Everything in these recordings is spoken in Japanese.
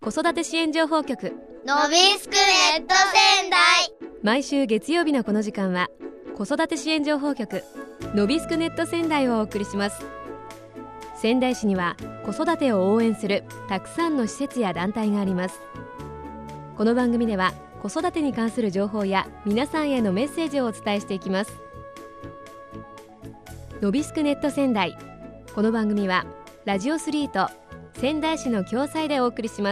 子育て支援情報局のびすくネット仙台。 毎週月曜日のこの時間は子育て支援情報局のびすくネット仙台をお送りします。仙台市には子育てを応援するたくさんの施設や団体があります。この番組では子育てに関する情報や皆さんへのメッセージをお伝えしていきます。のびすくネット仙台、この番組はラジオ3と仙台市の共催でお送りします。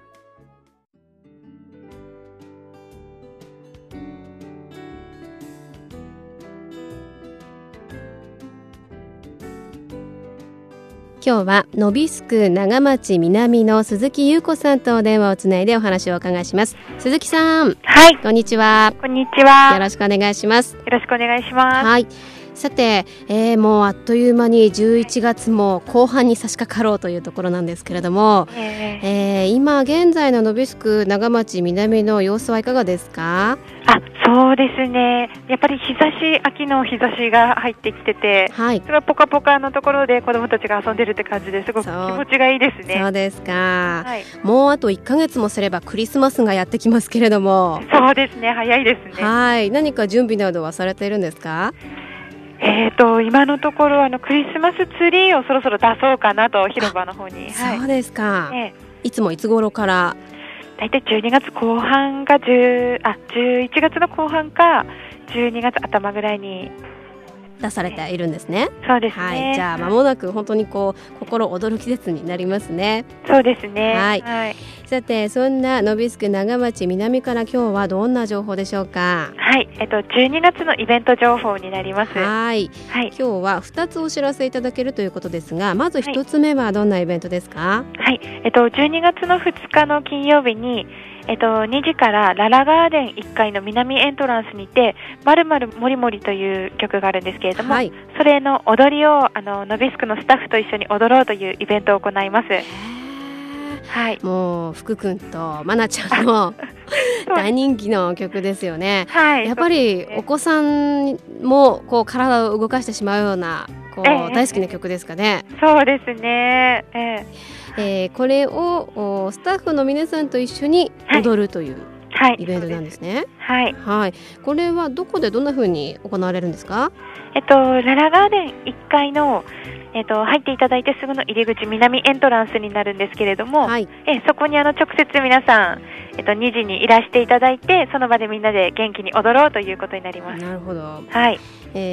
今日はのびすく長町南の鈴木優子さんと電話をつないでお話をお伺いします。鈴木さん、 はい、 こんにちは。 こんにちは。 よろしくお願いします。 よろしくお願いします。 はい、さて、もうあっという間に11月も後半に差し掛かろうというところなんですけれども、今現在ののびすく長町南の様子はいかがですか？ そうですね、やっぱり秋の日差しが入ってきてて、 はい、 それはポカポカのところで子どもたちが遊んでるって感じですごく気持ちがいいですね。 そうですか、 はい、 もうあと1ヶ月もすればクリスマスがやってきますけれども。 そうですね、早いですね。 はい、何か準備などはされているんですか？ 今のところクリスマスツリーをそろそろ出そうかなと、広場の方に。 そうですか、いつもいつ頃から？ だいたい12月後半か11月の後半か12月頭ぐらいに出されているんですね。 そうですね、 はい、じゃあ間もなく本当に心躍る季節になりますね。 そうですね、 はい、 はい、 さてそんなのびすく長町南から今日はどんな情報でしょうか？ はい、12月のイベント情報になります。 はい、今日は2つお知らせいただけるということですが、まず1つ目はどんなイベントですか？ はい、12月の2日の金曜日に2時からララガーデン1階の南エントランスにてまるまるもりもりという曲があるんですけれども、それの踊りをのびすくのスタッフと一緒に踊ろうというイベントを行います。はい、 もう福くんとまなちゃんの大人気の曲ですよね。 はい、 やっぱりお子さんも体を動かしてしまうような大好きな曲ですかね。 そうですね、 これをスタッフの皆さんと一緒に踊るというイベントなんですね。 はい、 はい、これはどこでどんな風に行われるんですか？ ララガーデン1階の入っていただいてすぐの入り口南エントランスになるんですけれども、そこに直接皆さん、2時にいらしていただいて、その場でみんなで元気に踊ろうということになります。 なるほど、 はい、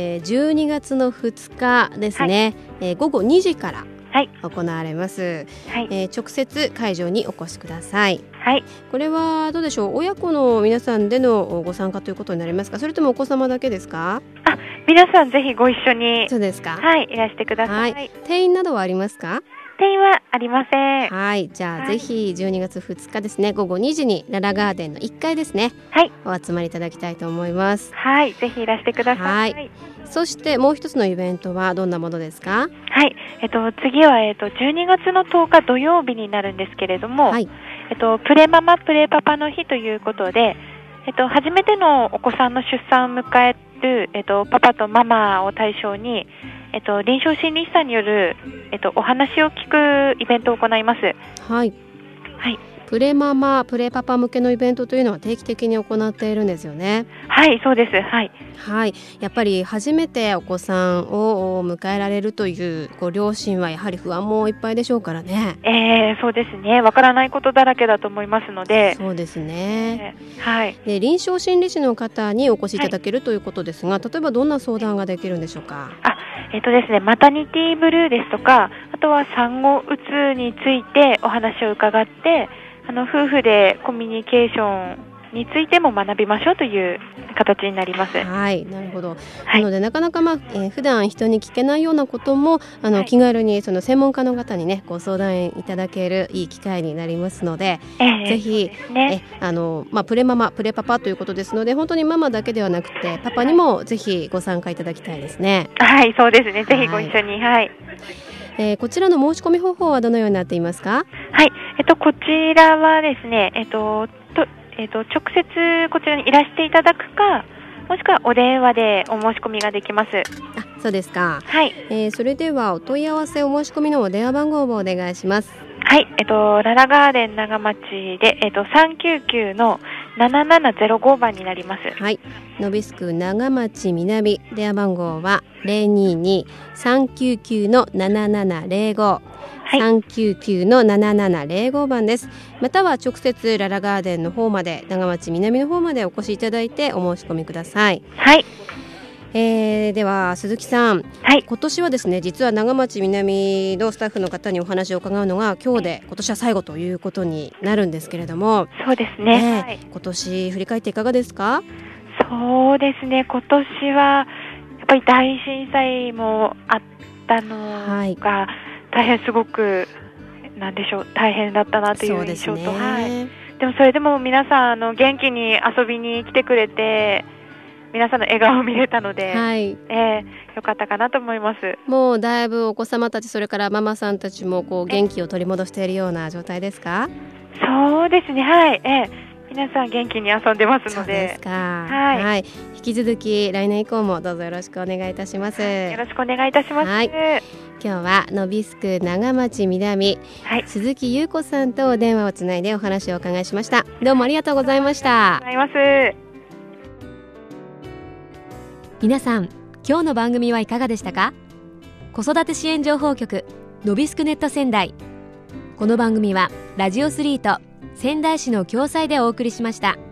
12月の2日ですね、午後2時から行われます。 はい、 直接会場にお越しください。 はい、 これはどうでしょう、親子の皆さんでのご参加ということになりますか？それともお子様だけですか？ 皆さんぜひご一緒に。 そうですか。 はい、いらしてください。 定員などはありますか？ 定員はありません。 はい、じゃあ、ぜひ12月2日ですね、午後2時にララガーデンの1階ですね、お集まりいただきたいと思います。 はい、ぜひいらしてください。 そしてもう一つのイベントはどんなものですか？ はい、次は、12月の10日土曜日になるんですけれども、プレママプレパパの日ということで、初めてのお子さんの出産を迎える、パパとママを対象に、臨床心理士さんによる、お話を聞くイベントを行います。 はい、 はい、 プレママプレパパ向けのイベントというのは定期的に行っているんですよね。 はい、そうです。はい、 はい、やっぱり初めてお子さんを迎えられるという両親はやはり不安もいっぱいでしょうからね。 そうですね、わからないことだらけだと思いますので。 そうですね、 はい、 で臨床心理士の方にお越しいただけるということですが、例えばどんな相談ができるんでしょうか？ ですね、マタニティブルーですとか、あとは産後うつについてお話を伺って、夫婦でコミュニケーションについても学びましょうという形になります。 はい、なるほど。なのでなかなか、普段人に聞けないようなことも気軽にその専門家の方にねご相談いただけるいい機会になりますので、ぜひ、プレママプレパパということですので、本当にママだけではなくてパパにもぜひご参加いただきたいですね。 はい、そうですね、ぜひご一緒に。はい、 こちらの申し込み方法はどのようになっていますか？ はい、こちらはですね、直接こちらにいらしていただくか、もしくはお電話でお申し込みができます。 そうですか。 はい、 それではお問い合わせお申し込みのお電話番号をお願いします。 はい、ララガーデン長町で、399-7705 番になります。 はい、ノビスク長町南、電話番号は 022-399-7705、399-7705 番です。または直接ララガーデンの方まで、長町南の方までお越しいただいてお申し込みください。 はい。 では鈴木さん、はい、今年はですね、実は長町南のスタッフの方にお話を伺うのが今日で今年は最後ということになるんですけれども。 そうですね、はい、 今年振り返っていかがですか？ そうですね、今年はやっぱり大震災もあったのが大変すごくなんでしょう、大変だったなという印象と、はい、でもそれでも皆さん元気に遊びに来てくれて、皆さんの笑顔を見れたので、はい、よかったかなと思います。 もうだいぶお子様たち、それからママさんたちもこう元気を取り戻しているような状態ですか？ そうですね、はい、皆さん元気に遊んでますので。 そうですか、 はいはい、引き続き来年以降もどうぞよろしくお願いいたします。 よろしくお願いいたします。 はい、今日はノビスク長町南、はい、鈴木優子さんとお電話をつないでお話をお伺いしました。どうもありがとうございました。 ありがとうございます。 皆さん、今日の番組はいかがでしたか？子育て支援情報局ノビスクネット仙台、この番組はラジオ3と仙台市の共催でお送りしました。